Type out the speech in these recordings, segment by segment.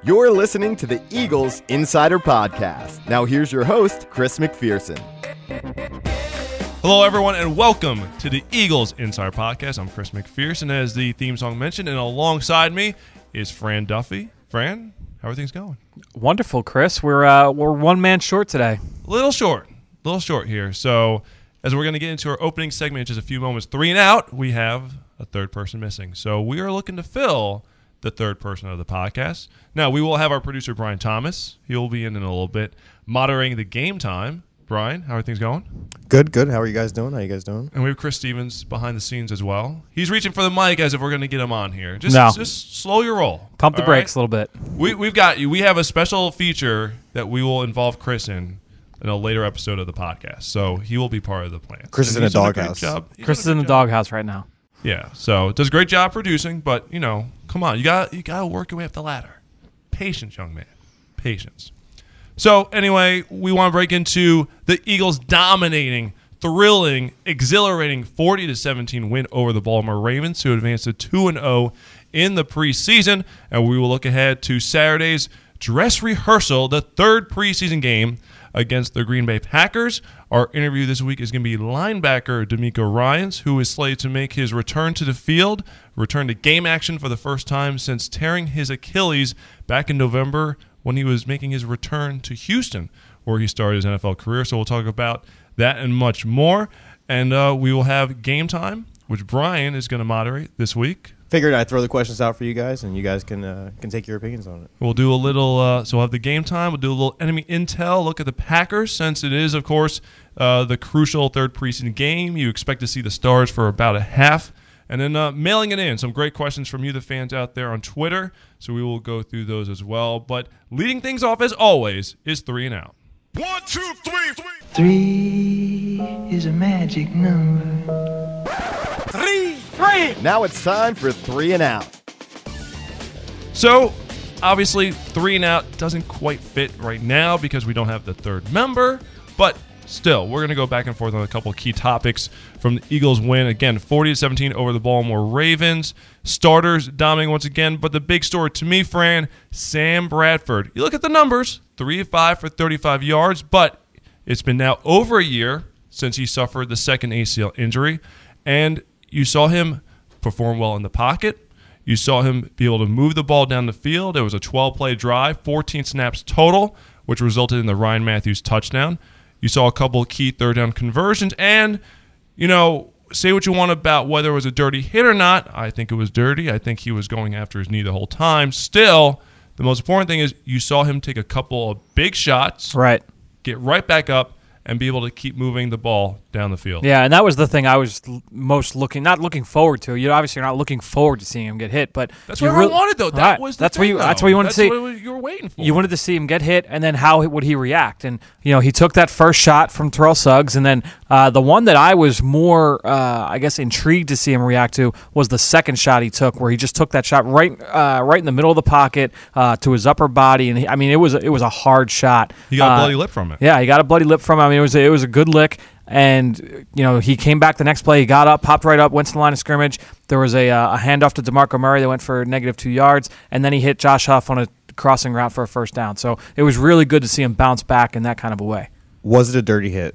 You're listening to the Eagles Insider Podcast. Now here's your host, Chris McPherson. Hello, everyone, and welcome to the Eagles Insider Podcast. I'm Chris McPherson, as the theme song mentioned, and alongside me is Fran Duffy. Fran, how are things going? Wonderful, Chris. We're one man short today. A little short here. So, as we're going to get into our opening segment in just a few moments, 3 and out, we have a third person missing. So, we are looking to fill the third person of the podcast. Now, we will have our producer, Brian Thomas. He will be in a little bit, moderating the game time. Brian, how are things going? Good. How are you guys doing? And we have Chris Stevens behind the scenes as well. He's reaching for the mic as if we're going to get him on here. Just slow your roll. Pump the brakes a little bit. We've got you. We have a special feature that we will involve Chris in a later episode of the podcast. So he will be part of the plan. Chris is in a doghouse. Chris is in the doghouse right now. Yeah. So does a great job producing, but come on, you got to work your way up the ladder. Patience, young man. Patience. So, anyway, we want to break into the Eagles' dominating, thrilling, exhilarating 40-17 win over the Baltimore Ravens to advance to 2-0 in the preseason. And we will look ahead to Saturday's dress rehearsal, the third preseason game against the Green Bay Packers. Our interview this week is going to be linebacker D'Amico Ryans, who is slated to make his return to the field, return to game action for the first time since tearing his Achilles back in November when he was making his return to Houston, where he started his NFL career. So we'll talk about that and much more. And we will have Game Time, which Brian is going to moderate this week. Figured I'd throw the questions out for you guys, and you guys can take your opinions on it. We'll do a little, so we'll have the Game Time. We'll do a little enemy intel, look at the Packers, since it is, of course, the crucial third preseason game. You expect to see the stars for about a half. And then mailing it in, some great questions from you, the fans out there on Twitter. So we will go through those as well. But leading things off, as always, is 3 and out. 1, 2, 3, 3. 3 is a magic number. 3. Now it's time for 3 and out. So, obviously, 3 and out doesn't quite fit right now because we don't have the third member. But still, we're going to go back and forth on a couple of key topics from the Eagles' win. Again, 40-17 over the Baltimore Ravens. Starters dominating once again. But the big story to me, Fran, Sam Bradford. You look at the numbers, 3 of 5 for 35 yards. But it's been now over a year since he suffered the second ACL injury. And you saw him perform well in the pocket. You saw him be able to move the ball down the field. It was a 12-play drive, 14 snaps total, which resulted in the Ryan Matthews touchdown. You saw a couple of key third-down conversions. And, say what you want about whether it was a dirty hit or not. I think it was dirty. I think he was going after his knee the whole time. Still, the most important thing is you saw him take a couple of big shots, Right. get right back up, and be able to keep moving the ball down the field. Yeah, and that was the thing I was most not looking forward to. Obviously, you're not looking forward to seeing him get hit, but That's what everyone wanted, though. That Right. was the that's thing, what that's what you wanted to see. That's what you were waiting for. You wanted to see him get hit, and then how would he react? And he took that first shot from Terrell Suggs, and then the one that I was more, intrigued to see him react to was the second shot he took, where he just took that shot right in the middle of the pocket to his upper body, and it was a hard shot. He got a bloody lip from it. Yeah, he got a bloody lip from it. I mean, it was a good lick. And, he came back the next play. He got up, popped right up, went to the line of scrimmage. There was a handoff to DeMarco Murray that went for -2 yards. And then he hit Josh Huff on a crossing route for a first down. So it was really good to see him bounce back in that kind of a way. Was it a dirty hit?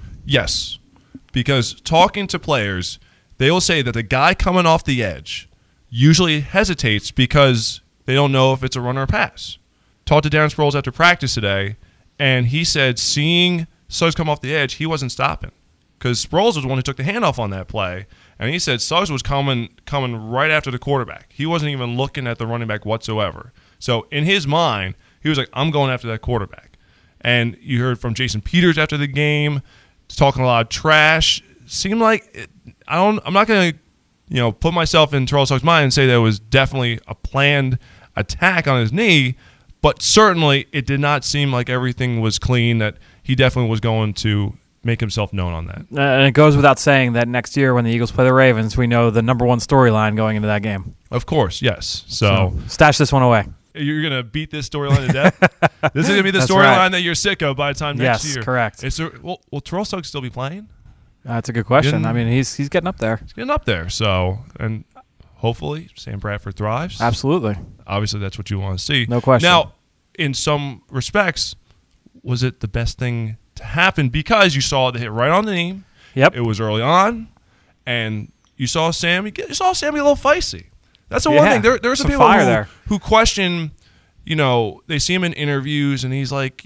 Yes, because talking to players, they will say that the guy coming off the edge usually hesitates because they don't know if it's a run or a pass. Talked to Darren Sproles after practice today, and he said seeing Suggs come off the edge, he wasn't stopping because Sproles was the one who took the handoff on that play, and he said Suggs was coming right after the quarterback. He wasn't even looking at the running back whatsoever. So in his mind, he was like, I'm going after that quarterback. And you heard from Jason Peters after the game, talking a lot of trash. Seemed like I'm not going to put myself in Terrell Suggs' mind and say that it was definitely a planned attack on his knee, but certainly it did not seem like everything was clean, that he definitely was going to make himself known on that. And it goes without saying that next year when the Eagles play the Ravens, we know the number one storyline going into that game. Of course, yes. So stash this one away. You're going to beat this storyline to death? This is going to be the That's storyline right. that you're sick of by the time next year. Yes, correct. Will Terrell Suggs still be playing? That's a good question. I mean, he's getting up there. He's getting up there. So, and hopefully Sam Bradford thrives. Absolutely. Obviously, that's what you want to see. No question. Now, in some respects, was it the best thing to happen because you saw the hit right on the knee? Yep. It was early on, and you saw Sammy get a little feisty. That's the one thing. There's some people who question, they see him in interviews, and he's like,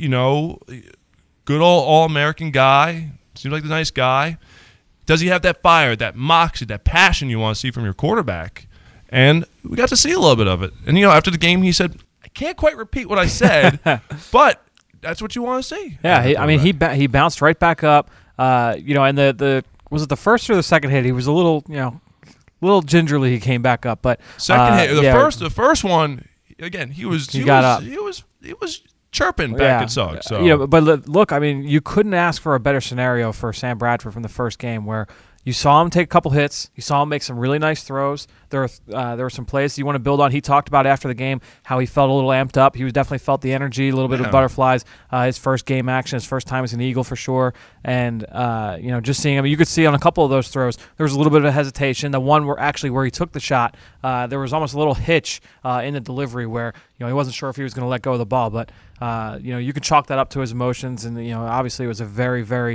good old All-American guy, seems like a nice guy. Does he have that fire, that moxie, that passion you want to see from your quarterback? And we got to see a little bit of it. And, after the game, he said, I can't quite repeat what I said, but that's what you want to see. Yeah, he bounced right back up. And the was it the first or the second hit? He was a little gingerly. He came back up, but second hit. The first one again. He got up. He was chirping back at Suggs. So but look, you couldn't ask for a better scenario for Sam Bradford from the first game, where you saw him take a couple hits. You saw him make some really nice throws. There were some plays you want to build on. He talked about after the game how he felt a little amped up. He definitely felt the energy, a little bit of butterflies. His first game action, his first time as an Eagle for sure. And just seeing him, you could see on a couple of those throws there was a little bit of a hesitation. The one where he took the shot, there was almost a little hitch in the delivery where he wasn't sure if he was going to let go of the ball. But you could chalk that up to his emotions, and obviously it was a very, very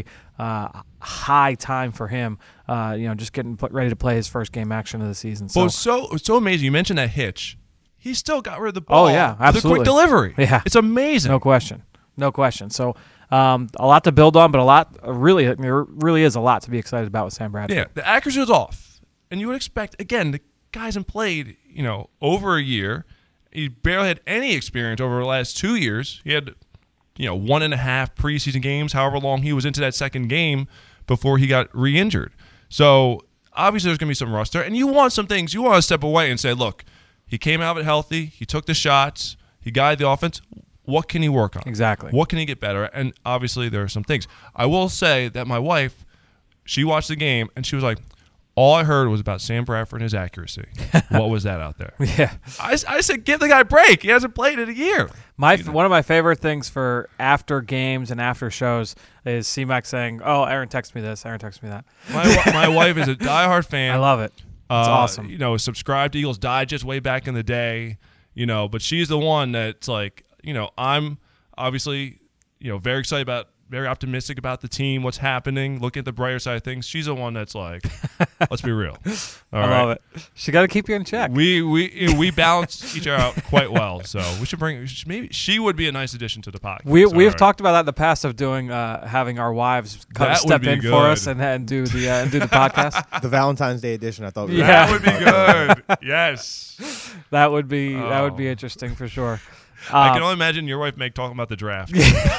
high time for him. Just getting ready to play his first game action of the season. So. Well, it's so amazing. You mentioned that hitch. He still got rid of the ball. Oh yeah, absolutely. With a quick delivery. Yeah, it's amazing. No question. So a lot to build on, but there really is a lot to be excited about with Sam Bradford. Yeah, the accuracy was off, and you would expect again the guy hasn't played over a year. He barely had any experience over the last 2 years. He had 1.5 preseason games, however long he was into that second game before he got re-injured. So obviously there's going to be some rust there, and you want some things. You want to step away and say, look, he came out of it healthy. He took the shots. He guided the offense. What can he work on? Exactly. What can he get better at? And obviously there are some things. I will say that my wife, she watched the game, and she was like, all I heard was about Sam Bradford and his accuracy. What was that out there? Yeah. I said, give the guy a break. He hasn't played in a year. One of my favorite things for after games and after shows is C-Mac saying, oh, Aaron texted me this, Aaron texted me that. My wife is a diehard fan. I love it. It's awesome. Subscribed to Eagles Digest way back in the day, but she's the one that's like, I'm obviously, very excited about, very optimistic about the team, what's happening, looking at the brighter side of things. She's the one that's like, let's be real. I love it. She got to keep you in check. We balance each other out quite well, so we should maybe she would be a nice addition to the podcast. We've talked about that in the past of doing having our wives step in good. for us and do the podcast. The Valentine's Day edition, I thought. That would be good. Yes, that would be interesting for sure. I can only imagine your wife talking about the draft.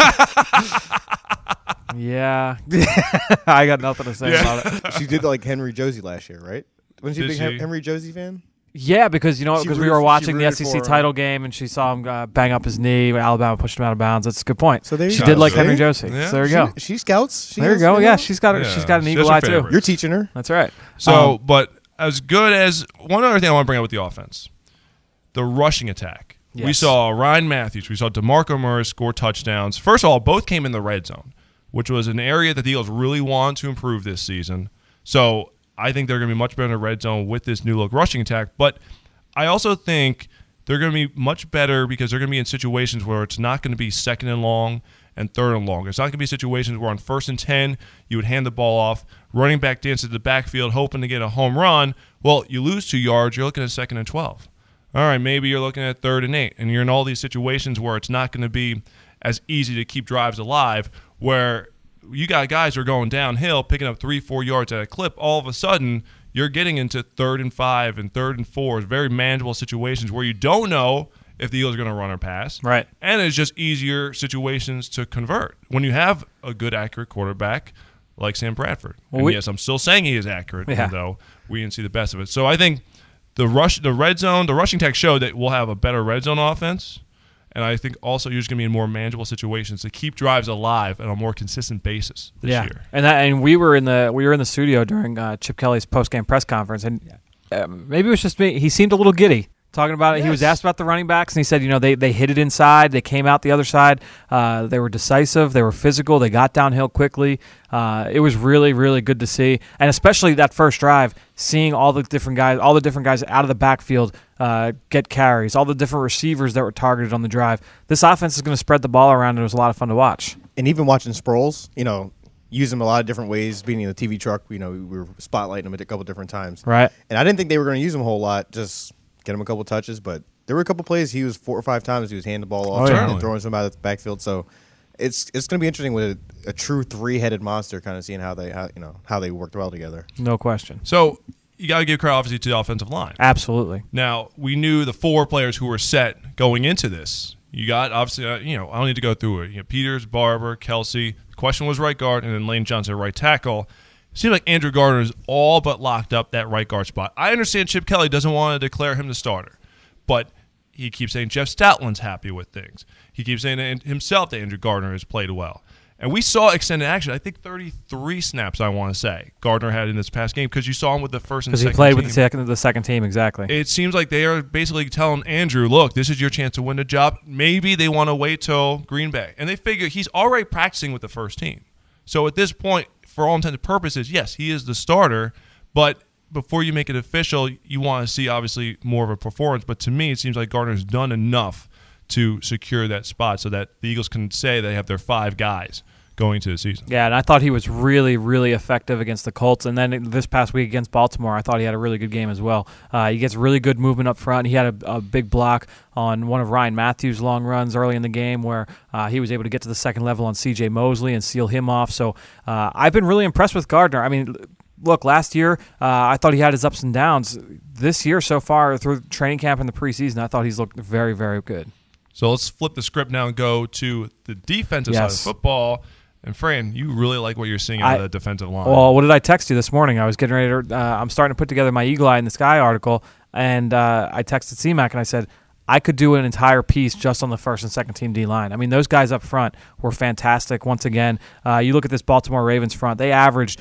Yeah, I got nothing to say about it. She did like Henry Josie last year, right? Wasn't she a big Henry Josie fan? Yeah, because we were watching the SEC title game and she saw him bang up his knee. Alabama pushed him out of bounds. That's a good point. So there you she go. Did like Henry Josie. Yeah. So there you go. She scouts. There you go. Yeah, she's got an eagle eye too. You're teaching her. That's right. So, but as good as one other thing I want to bring up with the offense, the rushing attack. Yes. We saw Ryan Matthews. We saw DeMarco Murray score touchdowns. First of all, both came in the red zone, which was an area that the Eagles really want to improve this season. So I think they're going to be much better in the red zone with this new look rushing attack. But I also think they're going to be much better because they're going to be in situations where it's not going to be second and long and third and long. It's not going to be situations where on 1st and 10 you would hand the ball off, running back dances to the backfield, hoping to get a home run. Well, you lose 2 yards, you're looking at 2nd and 12. All right, maybe you're looking at 3rd and 8, and you're in all these situations where it's not going to be as easy to keep drives alive, where you got guys who are going downhill, picking up 3-4 yards at a clip. All of a sudden, you're getting into 3rd and 5 and 3rd and 4, very manageable situations where you don't know if the Eagles are going to run or pass. Right. And it's just easier situations to convert when you have a good, accurate quarterback like Sam Bradford. And yes, I'm still saying he is accurate, even though we didn't see the best of it. So I think the red zone, the rushing tech showed that we'll have a better red zone offense. And I think also you're just going to be in more manageable situations to keep drives alive on a more consistent basis this year. And we were in the studio during Chip Kelly's post game press conference, and maybe it was just me. He seemed a little giddy. talking about it. He was asked about the running backs, and he said, they hit it inside. They came out the other side. They were decisive. They were physical. They got downhill quickly. It was really, really good to see, and especially that first drive, seeing all the different guys out of the backfield get carries, all the different receivers that were targeted on the drive. This offense is going to spread the ball around, and it was a lot of fun to watch. And even watching Sproles, use him a lot of different ways, being in the TV truck. We were spotlighting him at a couple different times. Right. And I didn't think they were going to use him a whole lot, just get him a couple touches. But there were a couple plays he was 4 or 5 times he was handing the ball off and throwing some out of the backfield. So it's going to be interesting with a true 3-headed monster, kind of seeing how they worked well together. No question. So you got to give credit, obviously, to the offensive line. Absolutely. Now, we knew the 4 players who were set going into this. You got, obviously, I don't need to go through it. Peters, Barber, Kelsey. The question was right guard, and then Lane Johnson, right tackle. It seems like Andrew Gardner is all but locked up that right guard spot. I understand Chip Kelly doesn't want to declare him the starter, but he keeps saying Jeff Stoutland's happy with things. He keeps saying himself that Andrew Gardner has played well. And we saw extended action. I think 33 snaps, I want to say, Gardner had in this past game because you saw him with the first and second team. Because he played with the second team, exactly. It seems like they are basically telling Andrew, look, this is your chance to win the job. Maybe they want to wait till Green Bay. And they figure he's already practicing with the first team. So at this point, for all intents and purposes, yes, he is the starter. But before you make it official, you want to see, obviously, more of a performance. But to me, it seems like Gardner's done enough to secure that spot so that the Eagles can say they have their 5 guys going to the season. Yeah, and I thought he was really, really effective against the Colts. And then this past week against Baltimore, I thought he had a really good game as well. He gets really good movement up front. He had a big block on one of Ryan Matthews' long runs early in the game where he was able to get to the second level on C.J. Mosley and seal him off. So I've been really impressed with Gardner. I mean, look, last year I thought he had his ups and downs. This year so far through training camp and the preseason, I thought he's looked very, very good. So let's flip the script now and go to the defensive side of football. And Fran, you really like what you're seeing out of the defensive line. Well, what did I text you this morning? I was getting ready to I'm starting to put together my Eagle Eye in the Sky article, and I texted C-Mac and I said, I could do an entire piece just on the first and second team D-line. I mean, those guys up front were fantastic. Once again, you look at this Baltimore Ravens front, they averaged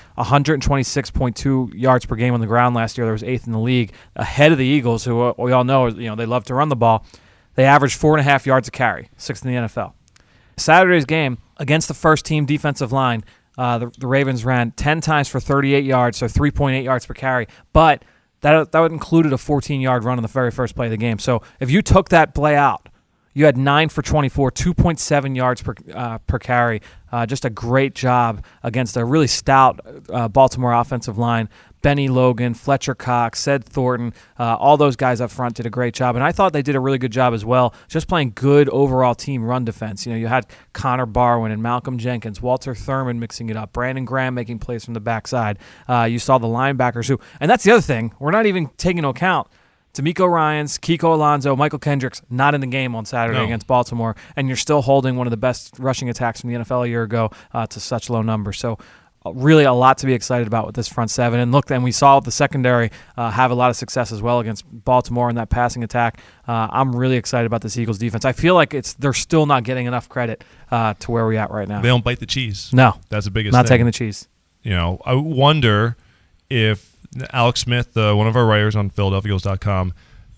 126.2 yards per game on the ground last year. There was 8th in the league, ahead of the Eagles, who we all know they love to run the ball. They averaged 4.5 yards a carry, 6th in the NFL. Saturday's game against the first team defensive line, the Ravens ran 10 times for 38 yards, so 3.8 yards per carry. But that included a 14-yard run on the very first play of the game. So if you took that play out, you had 9 for 24, 2.7 yards per carry. Just a great job against a really stout Baltimore offensive line. Benny Logan, Fletcher Cox, Sed Thornton, all those guys up front did a great job. And I thought they did a really good job as well, just playing good overall team run defense. You had Connor Barwin and Malcolm Jenkins, Walter Thurman mixing it up, Brandon Graham making plays from the backside. You saw the linebackers who, and that's the other thing, we're not even taking into account D'Amico Ryans, Kiko Alonso, Michael Kendricks not in the game on Saturday against Baltimore, and you're still holding one of the best rushing attacks from the NFL a year ago to such low numbers. So really a lot to be excited about with this front seven. And look, and we saw the secondary have a lot of success as well against Baltimore in that passing attack. I'm really excited about this Eagles defense. I feel like they're still not getting enough credit to where we're at right now. They don't bite the cheese. No. That's the biggest thing. Not taking the cheese. I wonder if Alex Smith, one of our writers on PhiladelphiaEagles.com,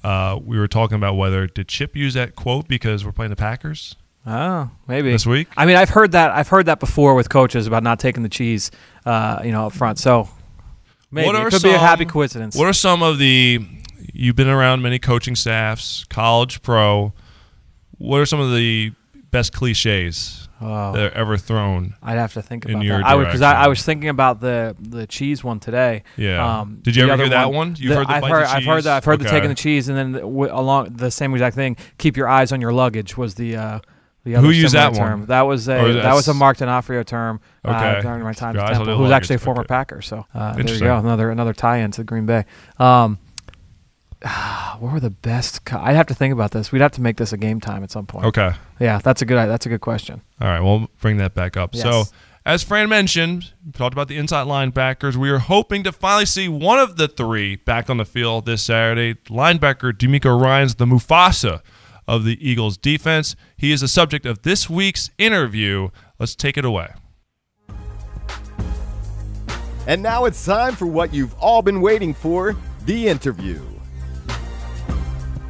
we were talking about whether did Chip use that quote because we're playing the Packers? Oh, maybe this week. I mean, I've heard that before with coaches about not taking the cheese, up front. So maybe it could be a happy coincidence. What are some of you've been around many coaching staffs, college, pro. What are some of the best cliches that are ever thrown? I'd have to think about that. Because I was thinking about the cheese one today. Yeah. Did you ever hear that one? You've heard the I've heard that. I've heard the taking the cheese, and then along the same exact thing. Keep your eyes on your luggage was the other Who used that term. one? That was a Mark D'Onofrio term during my time at Temple, who's actually a former Packer. So there you go, another tie-in to Green Bay. What were the best? I'd have to think about this. We'd have to make this a game time at some point. Okay. Yeah, that's a good question. All right, we'll bring that back up. Yes. So, as Fran mentioned, we talked about the inside linebackers. We are hoping to finally see one of the 3 back on the field this Saturday. Linebacker D'Amico Ryans, the Mufasa of the Eagles defense. He is the subject of this week's interview. Let's take it away. And now it's time for what you've all been waiting for, the interview.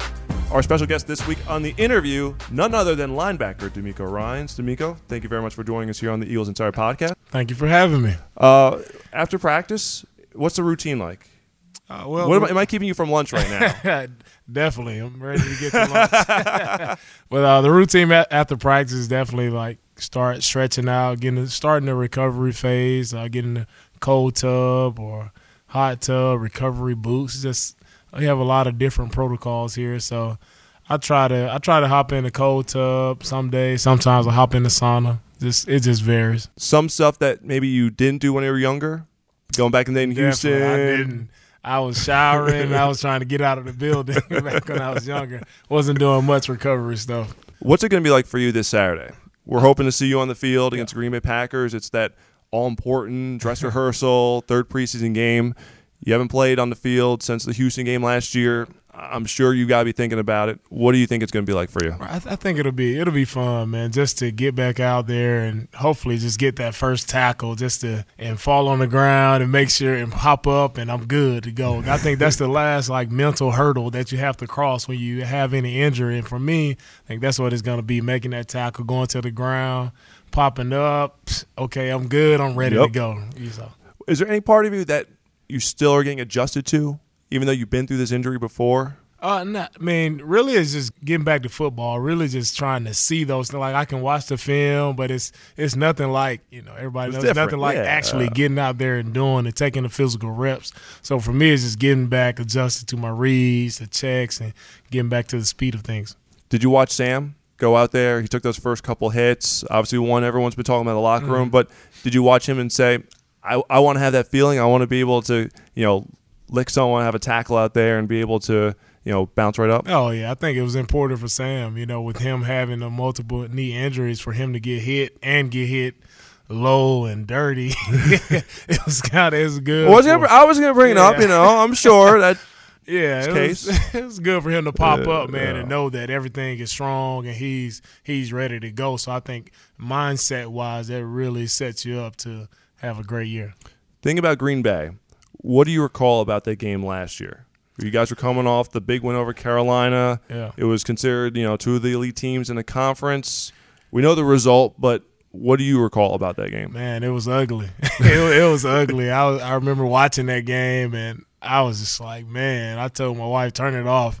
Our special guest this week on the interview, none other than linebacker D'Amico Ryans. D'Amico, thank you very much for joining us here on the Eagles Insider Podcast. Thank you for having me. After practice, what's the routine like? Well, am I keeping you from lunch right now? Definitely. I'm ready to get to lunch. But the routine after practice is definitely like start stretching out, starting the recovery phase, getting the cold tub or hot tub, recovery boots. Just we have a lot of different protocols here, so I try to hop in the cold tub some days. Sometimes I hop in the sauna. It just varies. Some stuff that maybe you didn't do when you were younger, going back in the day in Houston. I didn't. I was showering. I was trying to get out of the building back when I was younger. Wasn't doing much recovery stuff. What's it going to be like for you this Saturday? We're hoping to see you on the field against Green Bay Packers. It's that all-important dress rehearsal, third preseason game. You haven't played on the field since the Houston game last year. I'm sure you got to be thinking about it. What do you think it's going to be like for you? I think it'll be fun, man, just to get back out there and hopefully just get that first tackle and fall on the ground and make sure and hop up and I'm good to go. I think that's the last mental hurdle that you have to cross when you have any injury. And for me, I think that's what it's going to be, making that tackle, going to the ground, popping up. Okay, I'm good. I'm ready to go. So. Is there any part of you that you still are getting adjusted to, even though you've been through this injury before? No, I mean, really it's just getting back to football, really just trying to see those. Like, I can watch the film, but it's nothing like, everybody knows, nothing like actually getting out there and doing and taking the physical reps. So for me, it's just getting back, adjusted to my reads, the checks, and getting back to the speed of things. Did you watch Sam go out there? He took those first couple hits. Obviously, one everyone's been talking about in the locker room, but did you watch him and say, I want to have that feeling. I want to be able to, lick someone, have a tackle out there, and be able to, bounce right up? Oh, yeah. I think it was important for Sam, with him having the multiple knee injuries, for him to get hit low and dirty. it was good. I was going to bring it up, I'm sure that. Yeah, it was good for him to pop up, man, and know that everything is strong and he's ready to go. So I think mindset-wise, that really sets you up to have a great year. Think about Green Bay. What do you recall about that game last year? You guys were coming off the big win over Carolina. Yeah. It was considered, two of the elite teams in the conference. We know the result, but what do you recall about that game? Man, it was ugly. it was ugly. I remember watching that game, and I was just like, man, I told my wife, turn it off.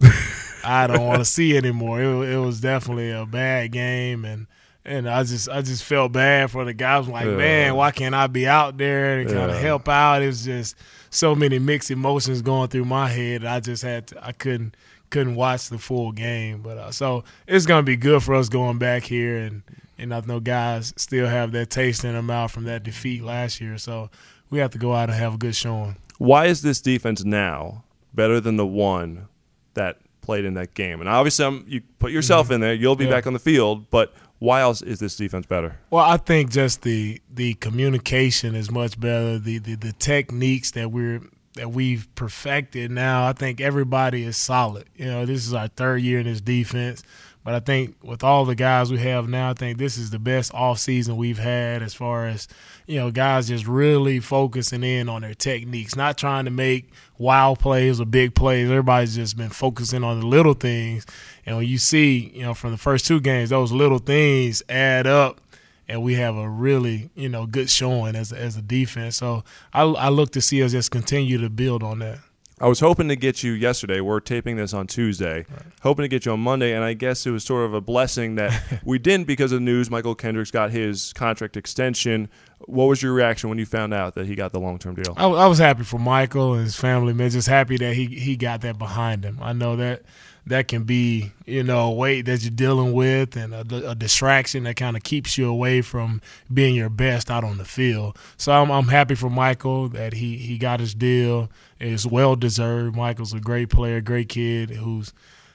I don't want to see it anymore. It was definitely a bad game, and I just felt bad for the guys. I'm like, man, why can't I be out there and kind of help out? It was just so many mixed emotions going through my head. I just I couldn't watch the full game. But so it's gonna be good for us going back here, and I know guys still have that taste in their mouth from that defeat last year. So we have to go out and have a good showing. Why is this defense now better than the one that played in that game? And obviously, you put yourself in there. You'll be back on the field, but why else is this defense better? Well, I think just the communication is much better. The techniques that we've perfected now, I think everybody is solid. This is our third year in this defense. But I think with all the guys we have now, I think this is the best offseason we've had as far as, guys just really focusing in on their techniques, not trying to make wild plays or big plays. Everybody's just been focusing on the little things. And when you see, from the first two games, those little things add up, and we have a really, good showing as a defense. So I look to see us just continue to build on that. I was hoping to get you yesterday. We're taping this on Tuesday. Right. Hoping to get you on Monday, and I guess it was sort of a blessing that we didn't because of the news. Michael Kendricks got his contract extension. What was your reaction when you found out that he got the long-term deal? I was happy for Michael and his family, man. Just happy that he got that behind him. I know that can be, a weight that you're dealing with and a distraction that kind of keeps you away from being your best out on the field. So I'm happy for Michael that he got his deal. It's well-deserved. Michael's a great player, great kid who's,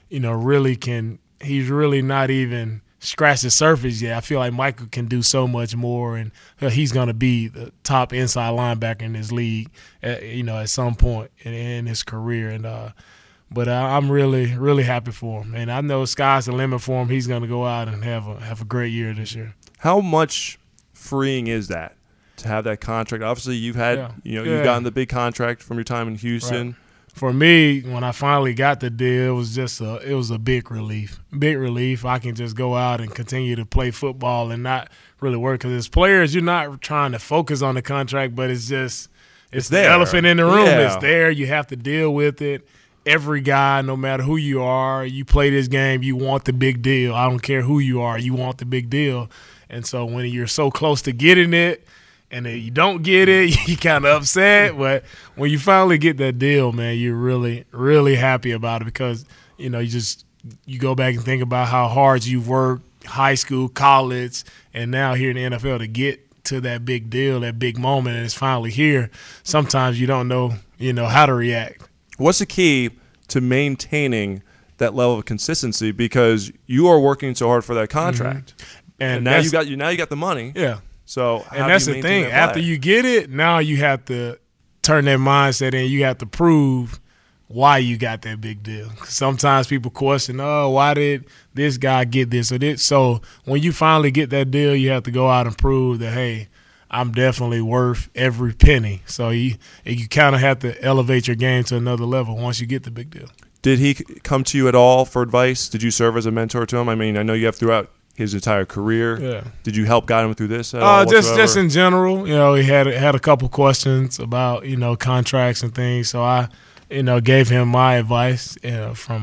he's really not even scratched the surface yet. I feel like Michael can do so much more, and he's going to be the top inside linebacker in this league, at some point in his career. And But I'm really, really happy for him. And I know sky's the limit for him. He's going to go out and have a great year this year. How much freeing is that to have that contract? Obviously, you've had, you've gotten the big contract from your time in Houston. Right. for me, when I finally got the deal, it was a big relief. Big relief. I can just go out and continue to play football and not really work. Because as players, you're not trying to focus on the contract, but it's the there. elephant in the room. Yeah. It's there. You have to deal with it. Every guy, no matter who you are, you play this game, you want the big deal. I don't care who you are, you want the big deal. And so when you're so close to getting it and then you don't get it, you kind of upset. But when you finally get that deal, man, you're really, really happy about it because, you go back and think about how hard you've worked, high school, college, and now here in the NFL to get to that big deal, that big moment, and it's finally here. Sometimes you don't know, how to react. What's the key to maintaining that level of consistency? Because you are working so hard for that contract, and now you got the money. Yeah. So and that's the thing. After you get it, now you have to turn that mindset in. You have to prove why you got that big deal. Sometimes people question, why did this guy get this or this? So when you finally get that deal, you have to go out and prove that, hey, I'm definitely worth every penny. So you kind of have to elevate your game to another level once you get the big deal. Did he come to you at all for advice? Did you serve as a mentor to him? I mean, I know you have throughout his entire career. Yeah. Did you help guide him through this at all? Just in general, he had a couple questions about contracts and things. So I, gave him my advice from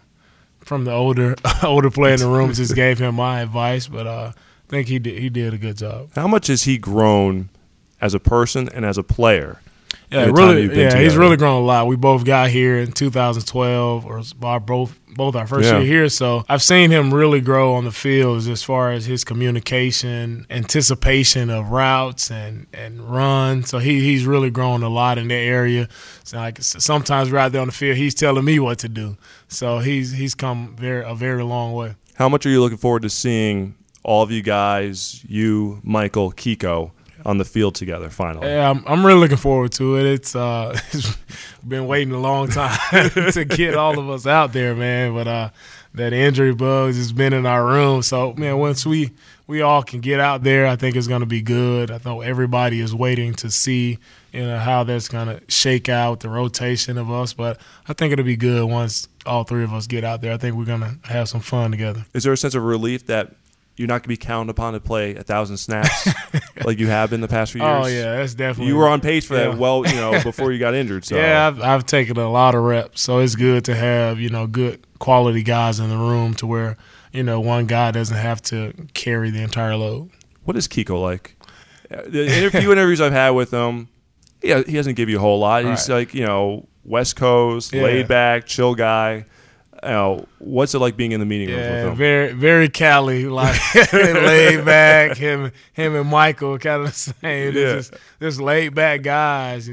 the older player in the room. Just gave him my advice, but I think he did a good job. How much has he grown as a person and as a player? Yeah, really. Yeah, he's really grown a lot. We both got here in 2012, or both our first year here. So I've seen him really grow on the field as far as his communication, anticipation of routes and run. So he's really grown a lot in that area. So sometimes we're out there on the field, he's telling me what to do. So he's come a very long way. How much are you looking forward to seeing all of you guys, you, Michael, Kiko, on the field together finally? Yeah, I'm really looking forward to it. It's been waiting a long time to get all of us out there, man. But that injury bug has been in our room. So, man, once we all can get out there, I think it's going to be good. I know everybody is waiting to see, how that's going to shake out the rotation of us. But I think it'll be good once all three of us get out there. I think we're going to have some fun together. Is there a sense of relief that you're not going to be counted upon to play 1,000 snaps like you have been the past few years? Oh, yeah, that's definitely. You were on pace for that before you got injured. So. Yeah, I've taken a lot of reps, so it's good to have, good quality guys in the room to where, one guy doesn't have to carry the entire load. What is Kiko like? The few interviews I've had with him, he doesn't give you a whole lot. He's like, West Coast, laid back, chill guy. What's it like being in the meeting room with him? Very, very Cali, like laid back. Him and Michael kind of the same. They're just laid back guys,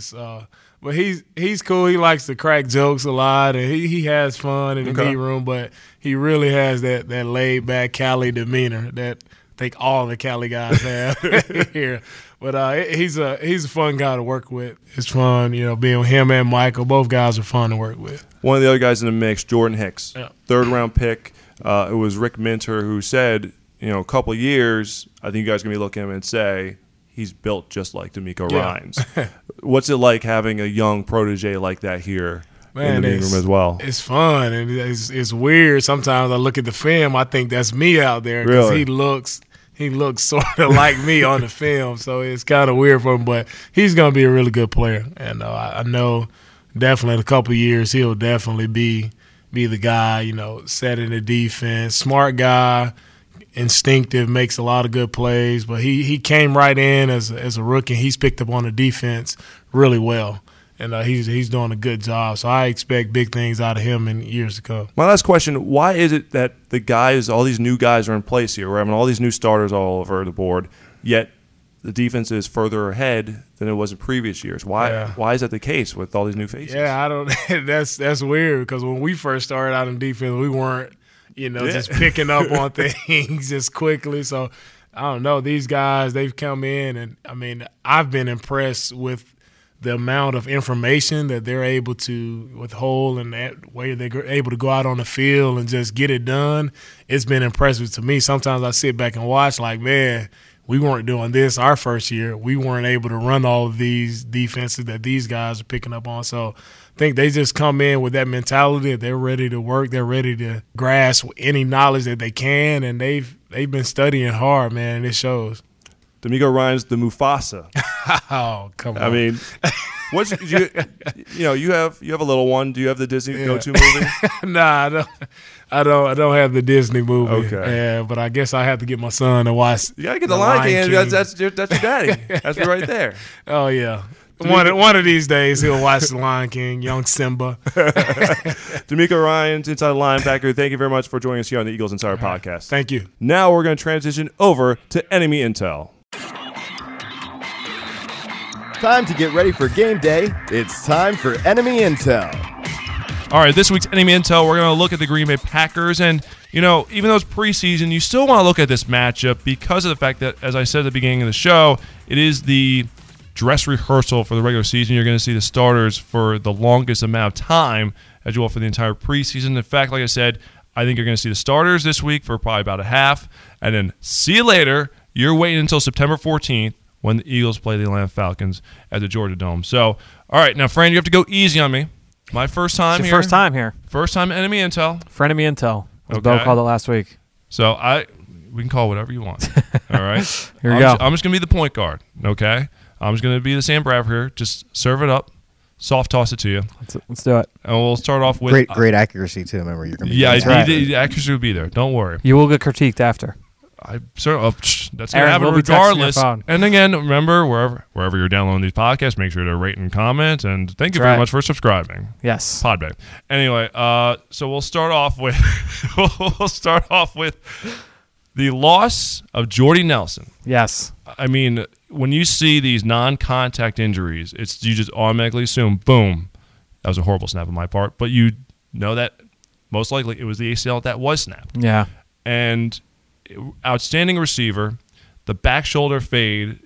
but he's cool. He likes to crack jokes a lot, and he has fun in the meeting room. But he really has that laid back Cali demeanor that I think all the Cali guys have here. But he's a fun guy to work with. It's fun, being with him and Michael. Both guys are fun to work with. One of the other guys in the mix, Jordan Hicks, third-round pick. It was Rick Minter who said, a couple of years, I think you guys are going to be looking at him and say, he's built just like DeMeco Ryans. What's it like having a young protege like that here in the meeting room as well? It's fun, and it's weird. Sometimes I look at the film, I think that's me out there because he looks sort of like me on the film, so it's kind of weird for him. But he's going to be a really good player, and I know definitely in a couple of years he'll definitely be the guy, setting the defense. Smart guy, instinctive, makes a lot of good plays. But he came right in as a rookie. He's picked up on the defense really well, and he's doing a good job. So I expect big things out of him in years to come. My last question, why is it that all these new guys are in place here? We're having all these new starters all over the board, yet the defense is further ahead than it was in previous years. Why is that the case with all these new faces? Yeah, I don't. That's weird because when we first started out in defense, we weren't, just picking up on things just quickly. So I don't know. These guys, they've come in, and I mean, I've been impressed with the amount of information that they're able to withhold and that way they're able to go out on the field and just get it done. It's been impressive to me. Sometimes I sit back and watch like, man, we weren't doing this our first year. We weren't able to run all of these defenses that these guys are picking up on. So I think they just come in with that mentality that they're ready to work. They're ready to grasp any knowledge that they can, and they've been studying hard, man, and it shows. D'Amico Ryan's the Mufasa. Oh, come on. I mean, what's you have a little one. Do you have the Disney go-to movie? Nah, I don't have the Disney movie. Okay. Yeah, but I guess I have to get my son to watch. You gotta get the Lion King. That's your daddy. That's right there. Oh yeah. One of these days he'll watch the Lion King, young Simba. D'Amico Ryan's inside linebacker. Thank you very much for joining us here on the Eagles Insider Podcast. Thank you. Now we're going to transition over to enemy intel. Time to get ready for game day. It's time for Enemy Intel. All right, this week's Enemy Intel, we're going to look at the Green Bay Packers. And, even though it's preseason, you still want to look at this matchup because of the fact that, as I said at the beginning of the show, it is the dress rehearsal for the regular season. You're going to see the starters for the longest amount of time as you will for the entire preseason. In fact, like I said, I think you're going to see the starters this week for probably about a half. And then see you later. You're waiting until September 14th. When the Eagles play the Atlanta Falcons at the Georgia Dome. So, all right, now, Fran, you have to go easy on me. My first time here. First time here. First time Enemy Intel. Frenemy Intel. As Okay. Bill called it last week. So, we can call it whatever you want. All right? Here we go. I'm just going to be the point guard, okay? I'm just going to be the Sam Bradford here. Just serve it up. Soft toss it to you. Let's do it. And we'll start off with... Great accuracy, too. Remember, you're going to be the accuracy will be there. Don't worry. You will get critiqued after. That's going to Aaron happen will be texting your regardless. phone. And again, remember, wherever you're downloading these podcasts, make sure to rate and comment. And thank you That's very right. much for subscribing. Yes. Podbay. Anyway, so we'll start off with the loss of Jordy Nelson. Yes. I mean, when you see these non-contact injuries, you just automatically assume, boom, that was a horrible snap on my part. But you know that most likely it was the ACL that was snapped. Yeah. And outstanding receiver, the back shoulder fade.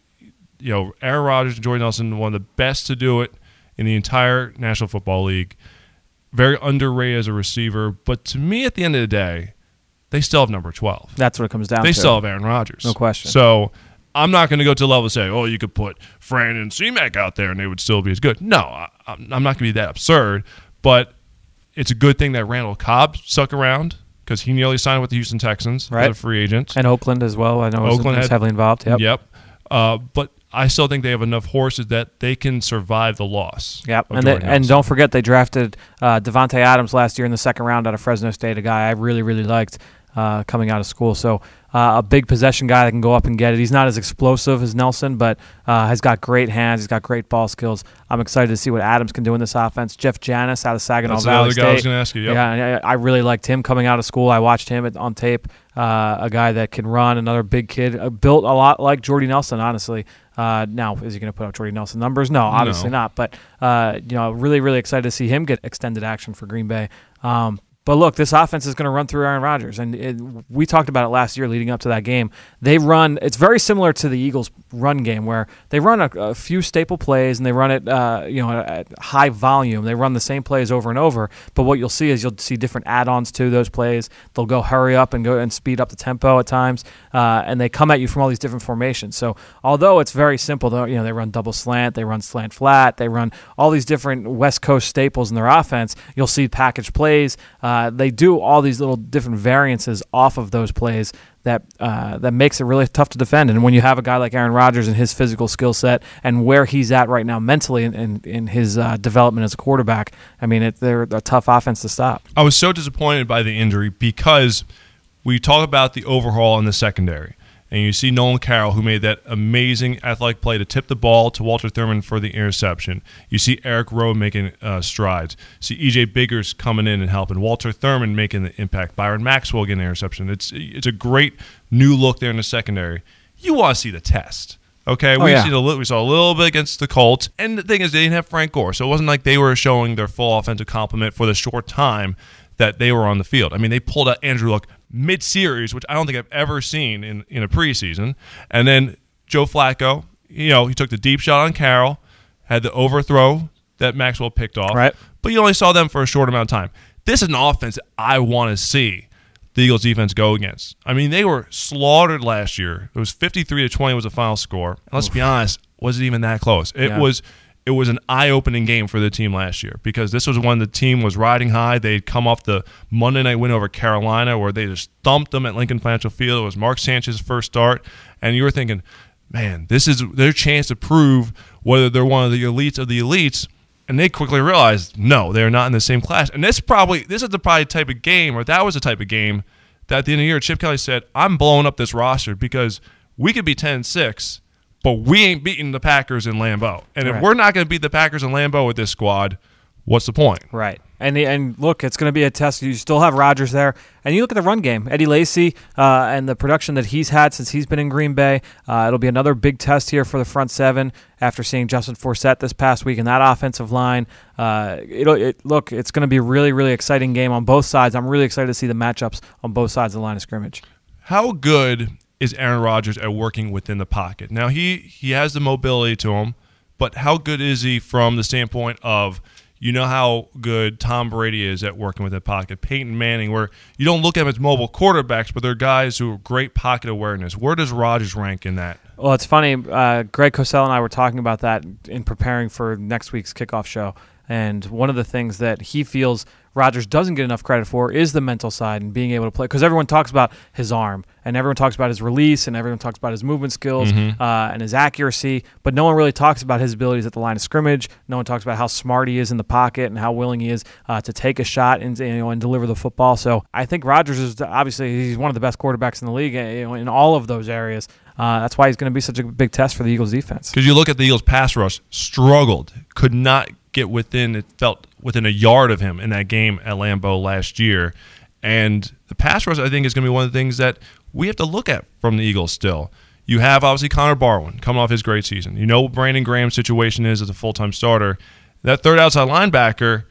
Aaron Rodgers and Jordy Nelson, one of the best to do it in the entire National Football League. Very underrated as a receiver, but to me, at the end of the day, they still have number 12. That's what it comes down to. They still have Aaron Rodgers. No question. So I'm not going to go to the level of say, oh, you could put Fran and C-Mac out there and they would still be as good. No, I'm not going to be that absurd, but it's a good thing that Randall Cobb stuck around because he nearly signed with the Houston Texans as a free agent. And Oakland as well. I know Oakland was heavily involved. Yep. But I still think they have enough horses that they can survive the loss. Yep. And don't forget they drafted Devontae Adams last year in the second round out of Fresno State, a guy I really, really liked coming out of school. So a big possession guy that can go up and get it. He's not as explosive as Nelson, but has got great hands. He's got great ball skills. I'm excited to see what Adams can do in this offense. Jeff Janis out of Saginaw Valley State. That's the other guy I was going to ask you. Yep. Yeah, I really liked him coming out of school. I watched him on tape. A guy that can run, another big kid, built a lot like Jordy Nelson, honestly. Now, is he going to put up Jordy Nelson numbers? No, obviously not. But really, really excited to see him get extended action for Green Bay. But look, this offense is going to run through Aaron Rodgers, and we talked about it last year leading up to that game. They run; it's very similar to the Eagles' run game, where they run a few staple plays and they run it, at high volume. They run the same plays over and over. But what you'll see is you'll see different add-ons to those plays. They'll go hurry up and go and speed up the tempo at times, and they come at you from all these different formations. So although it's very simple, they run double slant, they run slant flat, they run all these different West Coast staples in their offense. You'll see package plays. They do all these little different variances off of those plays that makes it really tough to defend. And when you have a guy like Aaron Rodgers and his physical skill set and where he's at right now mentally in his development as a quarterback, I mean, they're a tough offense to stop. I was so disappointed by the injury because we talk about the overhaul in the secondary. And you see Nolan Carroll, who made that amazing athletic play to tip the ball to Walter Thurman for the interception. You see Eric Rowe making strides. You see E.J. Biggers coming in and helping. Walter Thurman making the impact. Byron Maxwell getting an interception. It's a great new look there in the secondary. You want to see the test. Okay, we saw a little bit against the Colts. And the thing is, they didn't have Frank Gore. So it wasn't like they were showing their full offensive complement for the short time that they were on the field. I mean, they pulled out Andrew Luck mid-series, which I don't think I've ever seen in a preseason. And then Joe Flacco, he took the deep shot on Carroll, had the overthrow that Maxwell picked off. Right. But you only saw them for a short amount of time. This is an offense that I want to see the Eagles defense go against. I mean, they were slaughtered last year. It was 53-20 was the final score. And let's be honest, was it even that close? It was an eye-opening game for the team last year because this was when the team was riding high. They'd come off the Monday night win over Carolina where they just thumped them at Lincoln Financial Field. It was Mark Sanchez's first start, and you were thinking, man, this is their chance to prove whether they're one of the elites of the elites. And they quickly realized, no, they're not in the same class. And this is the type of game, or that was the type of game that at the end of the year, Chip Kelly said, I'm blowing up this roster because we could be 10-6, but we ain't beating the Packers in Lambeau. And if we're not going to beat the Packers in Lambeau with this squad, what's the point? Right. And look, it's going to be a test. You still have Rodgers there. And you look at the run game. Eddie Lacy and the production that he's had since he's been in Green Bay. It'll be another big test here for the front seven after seeing Justin Forsett this past week in that offensive line. Look, it's going to be a really, really exciting game on both sides. I'm really excited to see the matchups on both sides of the line of scrimmage. How good is Aaron Rodgers at working within the pocket? Now, he has the mobility to him, but how good is he from the standpoint of, you know how good Tom Brady is at working with the pocket, Peyton Manning, where you don't look at them as mobile quarterbacks, but they're guys who have great pocket awareness. Where does Rodgers rank in that? Well, it's funny. Greg Cosell and I were talking about that in preparing for next week's kickoff show. And one of the things that he feels Rodgers doesn't get enough credit for is the mental side and being able to play. Because everyone talks about his arm, and everyone talks about his release, and everyone talks about his movement skills and his accuracy, but no one really talks about his abilities at the line of scrimmage. No one talks about how smart he is in the pocket and how willing he is to take a shot and deliver the football. So I think Rodgers is obviously he's one of the best quarterbacks in the league in all of those areas. That's why he's going to be such a big test for the Eagles defense. Because you look at the Eagles pass rush, struggled, could not get within a yard of him in that game at Lambeau last year. And the pass rush, I think, is going to be one of the things that we have to look at from the Eagles still. You have, obviously, Connor Barwin coming off his great season. You know what Brandon Graham's situation is as a full-time starter. That third outside linebacker,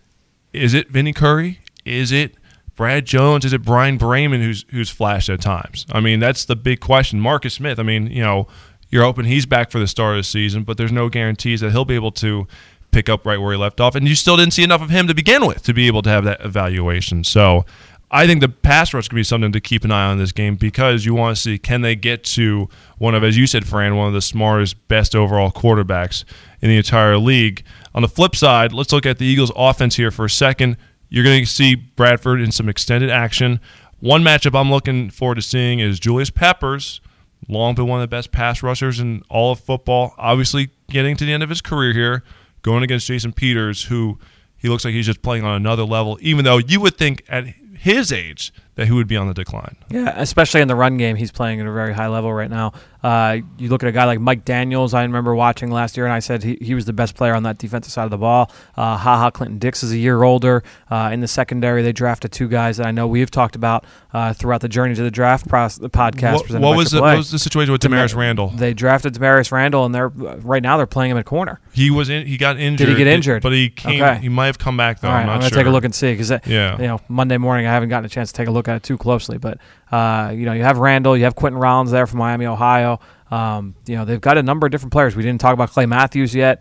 is it Vinny Curry? Is it Brad Jones? Is it Brian Brayman who's flashed at times? I mean, that's the big question. Marcus Smith, I mean, you're hoping he's back for the start of the season, but there's no guarantees that he'll be able to pick up right where he left off, and you still didn't see enough of him to begin with to be able to have that evaluation. So I think the pass rush could be something to keep an eye on in this game because you want to see, can they get to one of, as you said, Fran, one of the smartest, best overall quarterbacks in the entire league. On the flip side, let's look at the Eagles' offense here for a second. You're going to see Bradford in some extended action. One matchup I'm looking forward to seeing is Julius Peppers, long been one of the best pass rushers in all of football, obviously getting to the end of his career here, going against Jason Peters, who he looks like he's just playing on another level, even though you would think at his age that he would be on the decline. Yeah, especially in the run game, he's playing at a very high level right now. You look at a guy like Mike Daniels, I remember watching last year, and I said he was the best player on that defensive side of the ball. HaHa Clinton-Dix is a year older. In the secondary, they drafted two guys that I know we've talked about throughout the Journey to the Draft the podcast. What was the situation with Damarius Randall? They drafted Damarius Randall, and right now they're playing him at corner. He got injured. Did he get injured? But he came. Okay. He might have come back though. All right, I'm not going to sure. take a look and see because Monday morning I haven't gotten a chance to take a look at it too closely. But you have Randall, you have Quentin Rollins there from Miami, Ohio. They've got a number of different players. We didn't talk about Clay Matthews yet.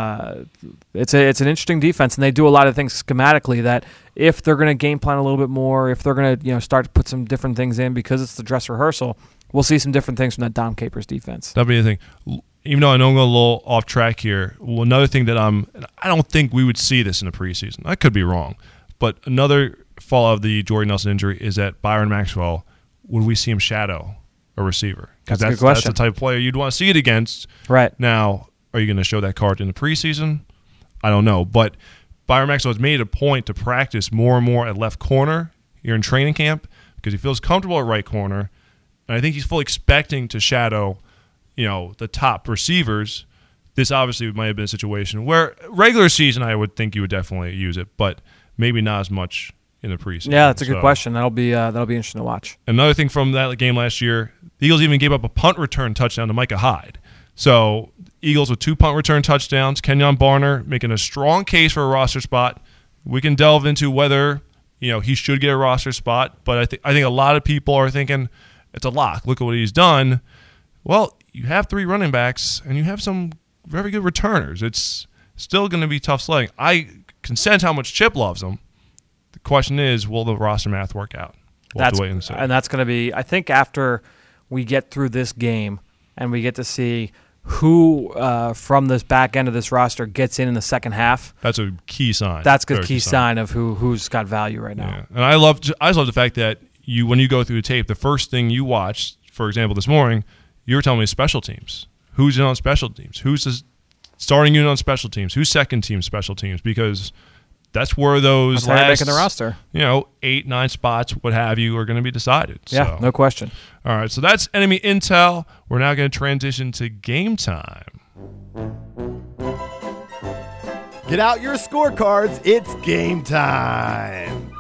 It's an interesting defense, and they do a lot of things schematically that if they're going to game plan a little bit more, if they're going to start to put some different things in because it's the dress rehearsal, we'll see some different things from that Dom Capers defense. That'll be the thing. Even though I know I'm going a little off track here, another thing that I don't think we would see this in the preseason. I could be wrong, but another fallout of the Jordy Nelson injury is that Byron Maxwell, would we see him shadow a receiver? That's a good question. That's the type of player you'd want to see it against. Right. Now, are you going to show that card in the preseason? I don't know. But Byron Maxwell has made a point to practice more and more at left corner here in training camp because he feels comfortable at right corner. And I think he's fully expecting to shadow, the top receivers. This obviously might have been a situation where regular season I would think you would definitely use it, but maybe not as much in the preseason. Yeah, that's a good question. That'll be interesting to watch. Another thing from that game last year, the Eagles even gave up a punt return touchdown to Micah Hyde. So Eagles with 2 punt return touchdowns. Kenyon Barner making a strong case for a roster spot. We can delve into whether he should get a roster spot, but I think a lot of people are thinking it's a lock. Look at what he's done. Well, you have 3 running backs and you have some very good returners. It's still going to be tough sledding. I can sense how much Chip loves him. The question is, will the roster math work out? We'll have to wait and see. And that's going to be, I think, after we get through this game and we get to see who from this back end of this roster gets in the second half. That's a key sign. That's a key sign of who's got value right now. Yeah. And I just love the fact that when you go through the tape, the first thing you watch, for example, this morning, you were telling me special teams. Who's in on special teams? Who's the starting unit on special teams? Who's second team special teams? Because that's where those that's where making the roster. 8, 9 spots, what have you, are going to be decided. Yeah, no question. All right, so that's enemy intel. We're now going to transition to game time. Get out your scorecards. It's game time.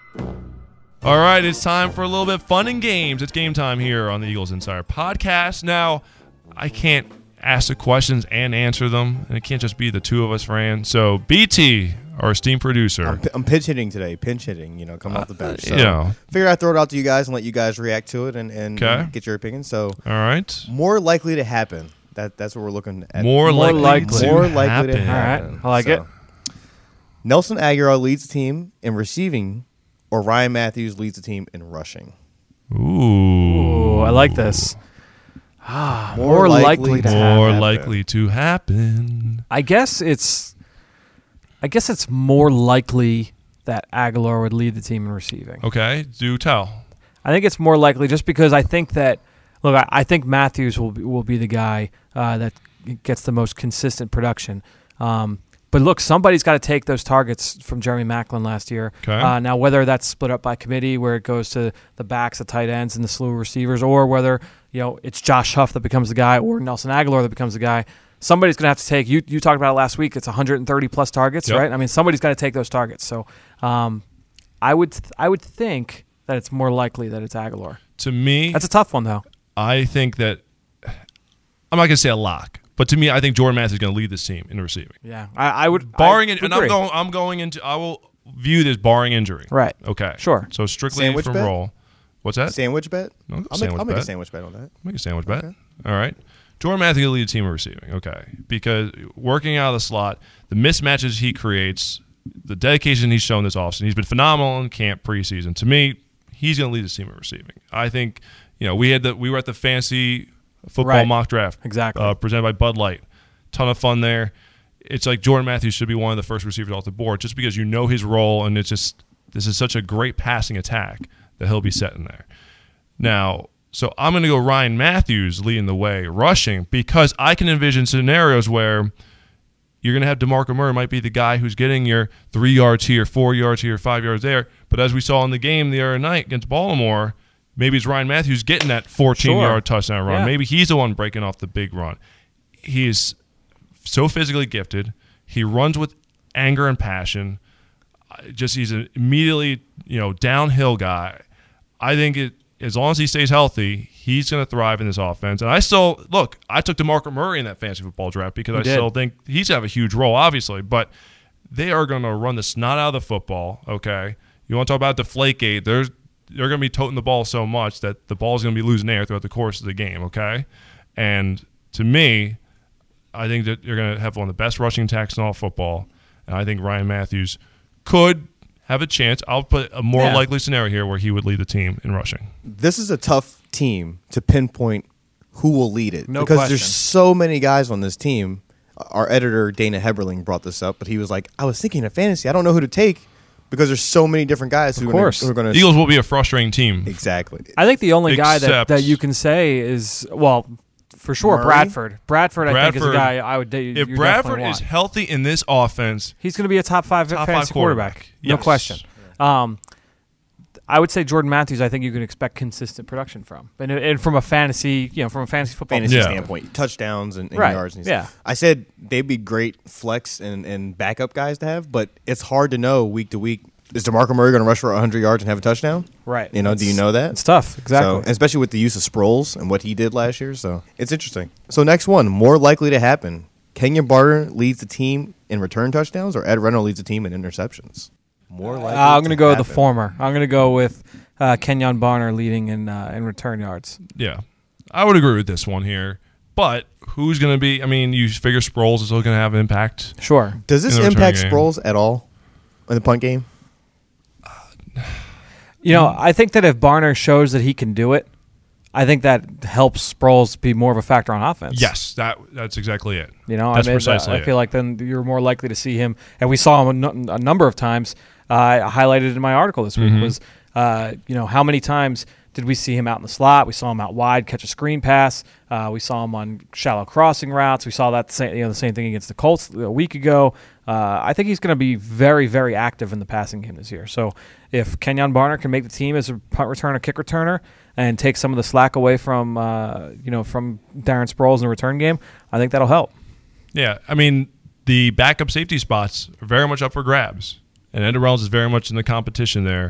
All right, it's time for a little bit of fun and games. It's game time here on the Eagles Insider Podcast. Now, I can't ask the questions and answer them, and it can't just be the two of us, Fran. So, BT, our esteemed producer. I'm pinch hitting today, coming off the bench. So figured I'd throw it out to you guys and let you guys react to it and get your opinion. So, all right. More likely to happen. That's what we're looking at. More likely to happen. All right, I like it. Nelson Aguilar leads the team in receiving, or Ryan Matthews leads the team in rushing. Ooh, I like this. More likely to happen. I guess it's more likely that Aguilar would lead the team in receiving. Okay, do tell. I think it's more likely just because I think that I think Matthews will be the guy that gets the most consistent production. But look, somebody's got to take those targets from Jeremy Maclin last year. Okay. Now, whether that's split up by committee, where it goes to the backs, the tight ends, and the slew of receivers, or whether it's Josh Huff that becomes the guy, or Nelson Aguilar that becomes the guy, somebody's going to have to take. You talked about it last week. It's 130 plus targets, right? I mean, somebody's got to take those targets. So, I would think that it's more likely that it's Aguilar. To me, that's a tough one, though. I think that I'm not going to say a lock. But to me, I think Jordan Matthews is going to lead this team in receiving. Yeah, I would. Barring it, and I'm going into. I will view this barring injury. Right. Okay. Sure. So strictly sandwich from bet? roll. What's that? Sandwich bet? No, I'll make a sandwich bet on that. Make a sandwich bet. Okay. All right. Jordan Matthews will lead the team in receiving. Okay. Because working out of the slot, the mismatches he creates, the dedication he's shown this offseason, he's been phenomenal in camp preseason. To me, he's going to lead the team in receiving. I think we were at the fancy football mock draft, exactly, presented by Bud Light. Ton of fun there. It's like Jordan Matthews should be one of the first receivers off the board just because his role, and it's just this is such a great passing attack that he'll be setting there. Now, so I'm going to go Ryan Matthews leading the way rushing because I can envision scenarios where you're going to have DeMarco Murray might be the guy who's getting your 3 yards here, 4 yards here, 5 yards there. But as we saw in the game the other night against Baltimore, maybe it's Ryan Matthews getting that 14-yard touchdown run. Yeah. Maybe he's the one breaking off the big run. He's so physically gifted. He runs with anger and passion. He's an immediately, downhill guy. I think as long as he stays healthy, he's going to thrive in this offense. And I took DeMarco Murray in that fantasy football draft because still think he's going to have a huge role, obviously. But they are going to run the snot out of the football, okay? You want to talk about Deflategate, they're going to be toting the ball so much that the ball is going to be losing air throughout the course of the game, okay? And to me, I think that you're going to have one of the best rushing attacks in all football, and I think Ryan Matthews could have a chance. I'll put a more likely scenario here where he would lead the team in rushing. This is a tough team to pinpoint who will lead it because there's so many guys on this team. Our editor, Dana Heberling, brought this up, but he was like, I was thinking of fantasy. I don't know who to take because there's so many different guys who are going to... The Eagles will be a frustrating team. Exactly. I think the only guy that you can say is, for sure, Murray? Bradford, I think, is a guy I would date. If Bradford is healthy in this offense, he's going to be a top five fantasy quarterback. No Yes. question. I would say Jordan Matthews, I think you can expect consistent production from. And from a fantasy, from a fantasy football standpoint, touchdowns and yards. And I said they'd be great flex and backup guys to have, but it's hard to know week to week. Is DeMarco Murray going to rush for 100 yards and have a touchdown? Right. Do you know that? It's tough. Exactly. So, especially with the use of Sproles and what he did last year. So it's interesting. So next one, more likely to happen. Kenyon Barner leads the team in return touchdowns, or Ed Reynolds leads the team in interceptions? More likely. I'm going to go with the former. I'm going to go with Kenyon Barner leading in return yards. Yeah, I would agree with this one here. But who's going to be? I mean, you figure Sproles is still going to have an impact. Sure. Does this impact Sproles at all in the punt game? I think that if Barner shows that he can do it, I think that helps Sproles be more of a factor on offense. Yes, that's exactly it. That's precisely I feel like then you're more likely to see him, and we saw him a number of times. I highlighted in my article this week was, how many times did we see him out in the slot? We saw him out wide, catch a screen pass. We saw him on shallow crossing routes. We saw that the same thing against the Colts a week ago. I think he's going to be very, very active in the passing game this year. So if Kenyon Barner can make the team as a punt returner, kick returner, and take some of the slack away from from Darren Sproles in the return game, I think that'll help. Yeah, I mean, the backup safety spots are very much up for grabs, and Ed Reynolds is very much in the competition there.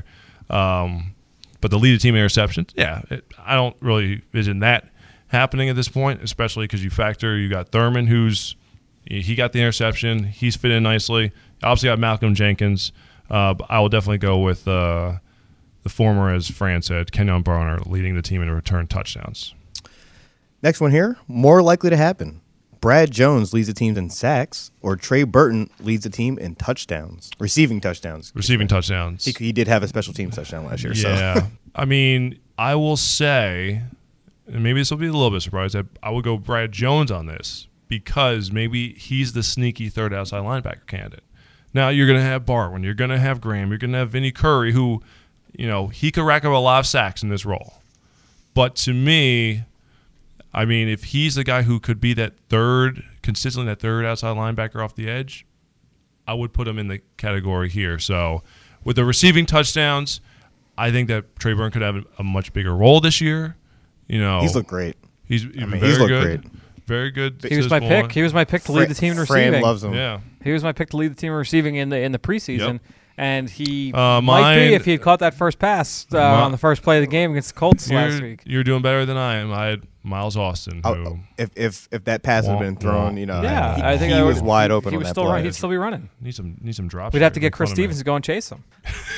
But the lead the team in interceptions, I don't really envision that happening at this point, especially because you got Thurman, he got the interception. He's fit in nicely. Obviously got Malcolm Jenkins. I will definitely go with the former, as Fran said, Kenyon Barner leading the team in return touchdowns. Next one here, more likely to happen. Brad Jones leads the team in sacks, or Trey Burton leads the team in touchdowns, receiving touchdowns. He did have a special teams touchdown last year. Yeah. So. I mean, I will say, and maybe this will be a little bit surprised, I would go Brad Jones on this because maybe he's the sneaky third outside linebacker candidate. Now, you're going to have Barwin, you're going to have Graham, you're going to have Vinny Curry, who, he could rack up a lot of sacks in this role. But to me, I mean, if he's the guy who could be consistently that third outside linebacker off the edge, I would put him in the category here. So with the receiving touchdowns, I think that Trey Burton could have a much bigger role this year. He's looked great. He's looked good. great. Very good. He was my pick. He was my pick to lead the team in receiving. Fran loves him. Yeah. He was my pick to lead the team in receiving in the preseason. Yep. And he might be if he had caught that first pass on the first play of the game against the Colts last week. You're doing better than I am. I had Miles Austin. Who if that pass had been thrown, I think he was wide open on that play. He'd still be running. Need some drops. We'd have to get Chris Stevens to go and chase him.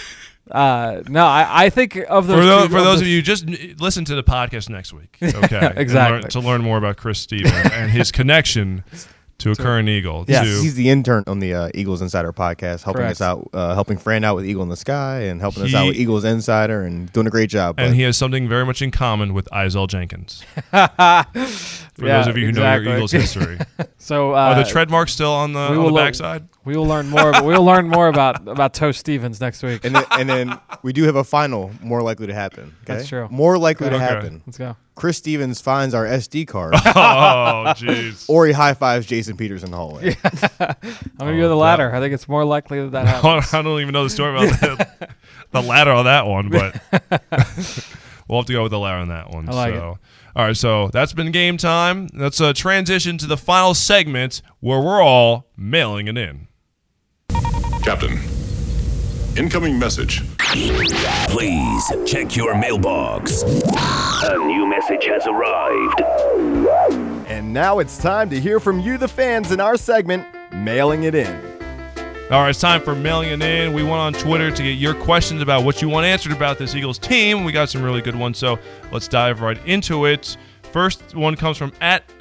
I think of those. For those of you, just listen to the podcast next week. Okay, exactly. To learn more about Chris Stevens and his connection to a current Eagle. Yeah, he's the intern on the Eagles Insider podcast, helping Correct. us out, helping Fran out with Eagle in the Sky, and helping us out with Eagles Insider, and doing a great job. And he has something very much in common with Izell Jenkins. For those of you who know your Eagles history. So are the tread marks still on the backside? We will learn more. We'll learn more about Toast Stevens next week. And then we do have a final more likely to happen. Okay? That's true. More likely to happen. Let's go. Chris Stevens finds our SD card. Oh, jeez. Or he high fives Jason Peters in the hallway. I'm going to go the latter. I think it's more likely that happens. I don't even know the story about the ladder on that one, but we'll have to go with the ladder on that one. I like it. All right, so that's been game time. Let's transition to the final segment where we're all mailing it in. Captain, incoming message. Please check your mailbox. A new message has arrived. And now it's time to hear from you, the fans, in our segment, Mailing It In. All right, it's time for Mailing It In. We went on Twitter to get your questions about what you want answered about this Eagles team. We got some really good ones, so let's dive right into it. First one comes from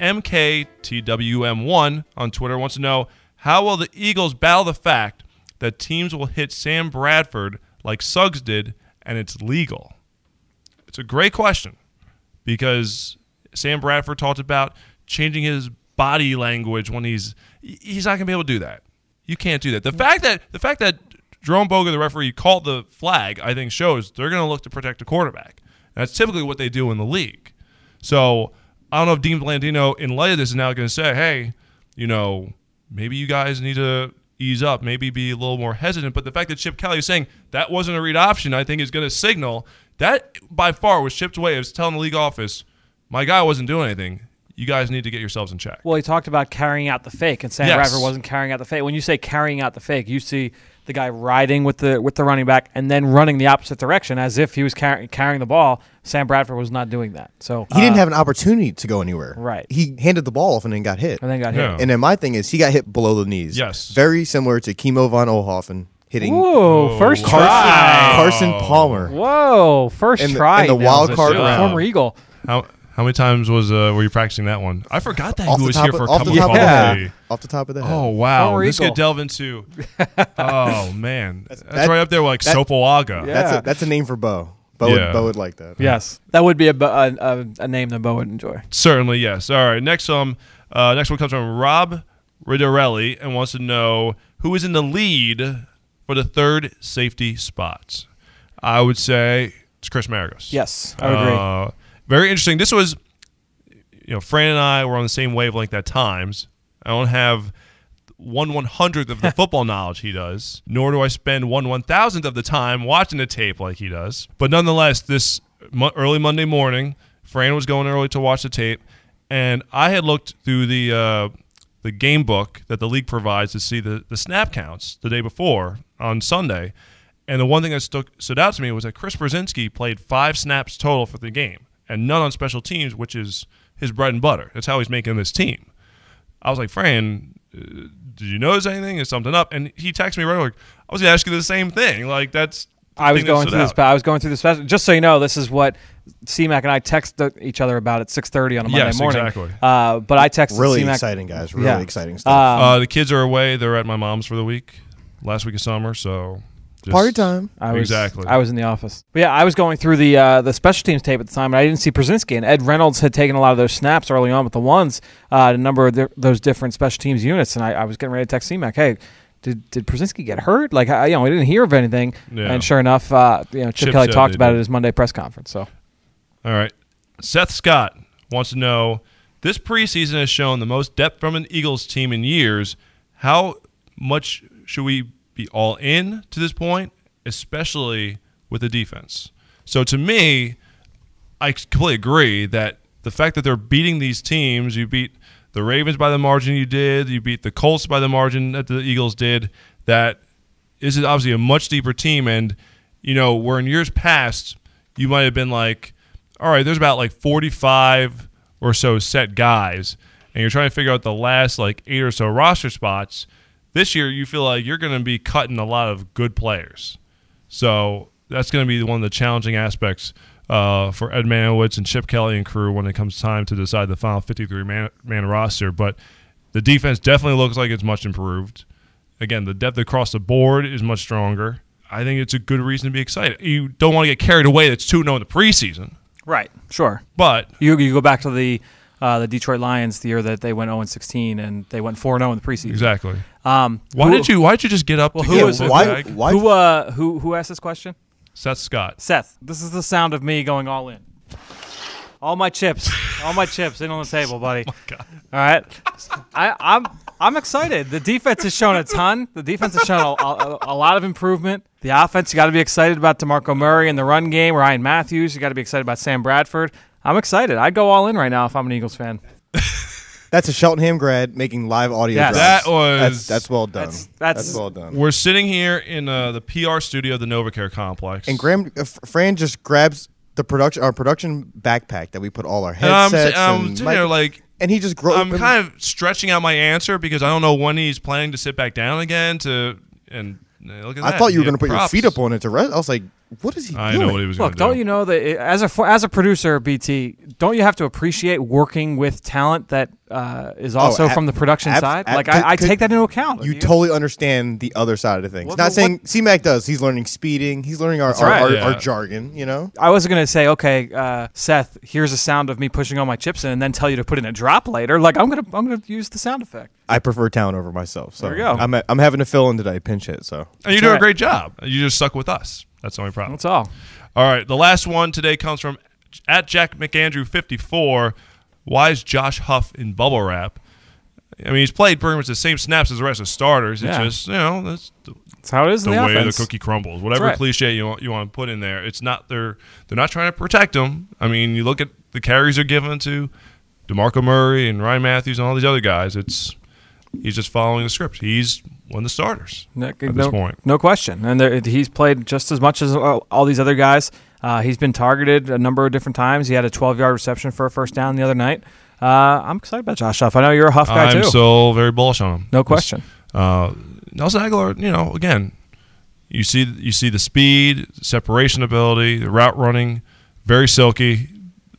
@MKTWM1 on Twitter. Wants to know, how will the Eagles battle the fact that teams will hit Sam Bradford like Suggs did and it's legal? It's a great question because Sam Bradford talked about changing his body language when he's not going to be able to do that. You can't do that. The fact that Jerome Boga, the referee, called the flag, I think shows they're going to look to protect the quarterback. That's typically what they do in the league. So I don't know if Dean Blandino, in light of this, is now going to say, hey, maybe you guys need to ease up, maybe be a little more hesitant. But the fact that Chip Kelly is saying that wasn't a read option, I think is going to signal that by far was Chip's way of telling the league office, my guy wasn't doing anything. You guys need to get yourselves in check. Well, he talked about carrying out the fake, and Sam Bradford wasn't carrying out the fake. When you say carrying out the fake, you see the guy riding with the running back and then running the opposite direction as if he was carrying the ball. Sam Bradford was not doing that. So he didn't have an opportunity to go anywhere. Right. He handed the ball off and then got hit. And then my thing is, he got hit below the knees. Yes. Very similar to Kimo von Oelhoffen hitting first try. Carson Palmer. Whoa, first try. In the wild card round. Former Eagle. How How many times were you practicing that one? I forgot that he was here for a off couple the of top of the holiday. head. Off the top of the head. Oh wow, Former this Eagle. could delve into. Oh man, that's that- right up there with like that- Sopoaga. Yeah. That's a name for Bo. Bo, Yeah. Bo would like that. Yes, that would be a name that Bo would enjoy. Certainly, yes. All right, next one comes from Rob Ridarelli and wants to know who is in the lead for the third safety spots. I would say it's Chris Maragos. Yes, I would agree. Very interesting. This was, Fran and I were on the same wavelength at times. I don't have 1/100th of the football knowledge he does, nor do I spend 1/1000th of the time watching the tape like he does. But nonetheless, this early Monday morning, Fran was going early to watch the tape, and I had looked through the game book that the league provides to see the snap counts the day before on Sunday. And the one thing that stood out to me was that Chris Brzezinski played 5 snaps total for the game, and none on special teams, which is his bread and butter. That's how he's making this team. I was like, Fran, did you notice anything? Is something up? And he texted me right away. I was going to ask you the same thing. Like, that's the I was thing that going stood through this. out. I was going through this. Just so you know, this is what CMAC and I text each other about at 6:30 on a Monday Yes, morning. exactly. But I texted Really CMAC. exciting, guys. Really Yeah. exciting stuff. The kids are away. They're at my mom's for the week, last week of summer. So just, Party time. Exactly. I was in the office. But yeah, I was going through the special teams tape at the time, and I didn't see Brzezinski. And Ed Reynolds had taken a lot of those snaps early on with the ones, a number of those different special teams units. And I was getting ready to text CMAC, hey, did Brzezinski get hurt? Like, we didn't hear of anything. Yeah. And sure enough, Chip Chip Kelly said talked they about it did. at his Monday press conference. So All right. Seth Scott wants to know, this preseason has shown the most depth from an Eagles team in years. How much should we be all in to this point, especially with the defense? So to me, I completely agree that the fact that they're beating these teams, you beat the Ravens by the margin you did, you beat the Colts by the margin that the Eagles did, that is obviously a much deeper team. And, where in years past, you might have been like, all right, there's about like 45 or so set guys, and you're trying to figure out the last like 8 or so roster spots. This year, you feel like you're going to be cutting a lot of good players. So that's going to be one of the challenging aspects for Ed Manowitz and Chip Kelly and crew when it comes time to decide the final 53-man roster. But the defense definitely looks like it's much improved. Again, the depth across the board is much stronger. I think it's a good reason to be excited. You don't want to get carried away. It's 2-0 in the preseason. right, sure. But You go back to the Detroit Lions the year that they went 0-16 and they went 4-0 in the preseason. exactly. Why Why did you just get up? Well, to who get was a it? Why? bag? Why? Who asked this question? Seth Scott. Seth. This is the sound of me going all in. All my chips in on the table, buddy. Oh my God. All right, I'm excited. The defense has shown a ton. The defense has shown a lot of improvement. The offense, you got to be excited about DeMarco Murray in the run game. Ryan Matthews, you got to be excited about Sam Bradford. I'm excited. I'd go all in right now if I'm an Eagles fan. That's a Cheltenham grad making live audio. Yes. drops. That was- that's well done. That's well done. We're sitting here in the PR studio of the NovaCare complex. And Fran just grabs our production backpack that we put all our And I'm headsets sitting there like, and he just I'm kind of stretching out my answer because I don't know when he's planning to sit back down again look at that. I thought you were He going to had put your props. feet up on it to rest. I was like, what is he I doing? know what he was going Look, to do. don't you know that as a producer, BT, don't you have to appreciate working with talent that is also from the production side? Like I take that into account. You totally understand the other side of things. What- Not what- saying CMAC does. He's learning speeding. He's learning our right. Yeah. our jargon. I wasn't going to say, okay, Seth, here's a sound of me pushing all my chips in, and then tell you to put in a drop later. Like I'm gonna use the sound effect. I prefer talent over myself. So There you go. I'm having to fill in today, pinch hit. So And you do a right. great job. You just suck with us. That's the only problem. That's all. All right, the last one today comes from at Jack McAndrew 54. Why is Josh Huff in bubble wrap? I mean, he's played pretty much the same snaps as the rest of the starters. It's Yeah. just that's That's how it is the in the way offense. the cookie crumbles. Whatever right. cliche you want to put in there, it's not they're not trying to protect him. I mean, you look at the carries they're given to DeMarco Murray and Ryan Matthews and all these other guys. He's just following the script. He's one of the starters at this point. No question. And he's played just as much as all these other guys. He's been targeted a number of different times. He had a 12-yard reception for a first down the other night. I'm excited about Josh Huff. I know you're a Huff guy, I'm too. so very bullish on him. No question. Nelson Aguilar, again, you see the speed, separation ability, the route running, very silky.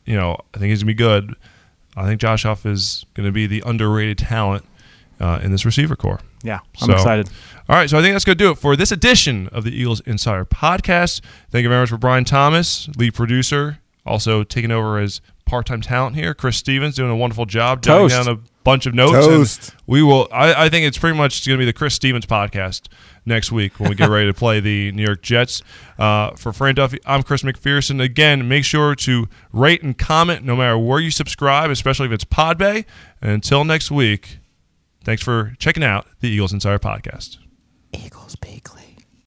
I think he's going to be good. I think Josh Huff is going to be the underrated talent in this receiver core. Yeah, I'm excited. All right, so I think that's going to do it for this edition of the Eagles Insider Podcast. Thank you very much for Brian Thomas, lead producer, also taking over as part-time talent here. Chris Stevens doing a wonderful job jotting down a bunch of notes. Toast. And we will. I think it's pretty much going to be the Chris Stevens podcast next week when we get ready to play the New York Jets. For Fran Duffy, I'm Chris McPherson. Again, make sure to rate and comment no matter where you subscribe, especially if it's Podbay. And until next week, thanks for checking out the Eagles Insider Podcast. Eagles Beakley.